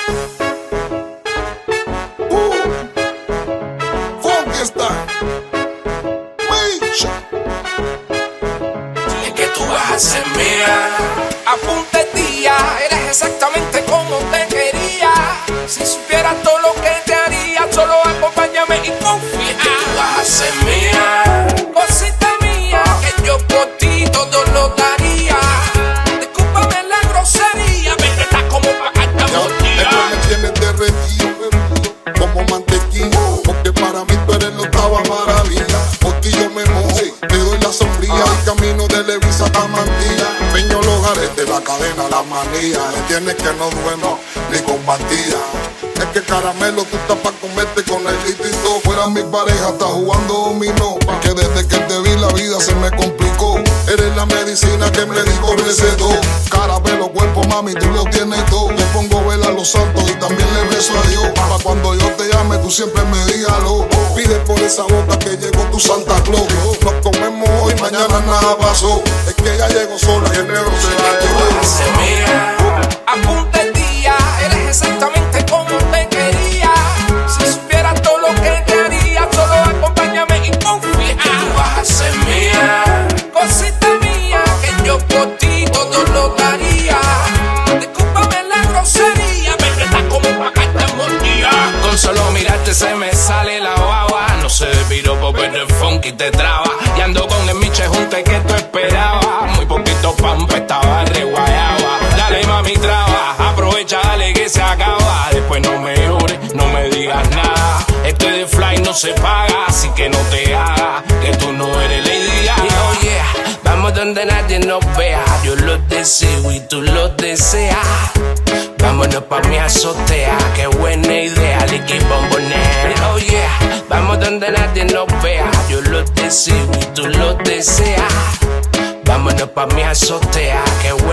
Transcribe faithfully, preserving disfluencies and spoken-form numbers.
Funky Style. Micha. Es que tú vas a ser mía. Apunta el día, eres exactamente como te quería. Si supieras todo lo que te haría, solo acompáñame y confía. Es que tú vas a ser mía. Cosita mía, que yo por ti todo lo daría. Discúlpame la grosería, pero estás como pa' carta mordida. Esto me tienes derretido, como mantequilla, porque para mí tú eres la octava maravilla. Por ti yo me mojo, te doy la sombría, el camino de Levisa a Mantilla. Peño los aretes, la cadena, la manía. Me tienes que no duermo ni con batilla. Es que caramelo, tú estás pa' comerte con el litito. Fuera mi pareja, está jugando dominó. Que desde que te vi la vida se me complicó. Eres la medicina que me dijo recetó. Caramelo, cuerpo, mami, tú lo tienes todo. Le pongo vela a los santos y también le beso a Dios. Para cuando yo te llame, tú siempre me digas lo. Pide por esa boca que llegó tu Santa Claus. Nos comemos hoy, mañana nada pasó. Es que ella llegó sola y enero se la llevó. Mira, apunta el día, eres exactamente como te quería. Si supieras todo lo que te haría, solo acompáñame y confía. Es que tú vas a ser mía, cosita mía, que yo por ti todo lo daría. Discúlpame la grosería, pero estás como pa' carta mordida. Con solo mirarte se me sale la baba. No sé de piropo, pero el funky te traba. Y ando con el miche junto que tú esperabas. Muy poquito pan, pa' estaba re guayaba. Dale mami traba, aprovecha, dale que se acaba. Después no me llores, no me digas nada. Este de fly no se paga, así que no te hagas que tú no eres Lady Gaga. Oh yeah, vamos donde nadie nos vea. Yo lo deseo y tú lo deseas. Vámonos pa' mi azotea, qué buena idea, liqui bombonera. Oh yeah, vamos donde nadie nos vea. Yo lo deseo y tú lo deseas. Vámonos pa' mi azotea, qué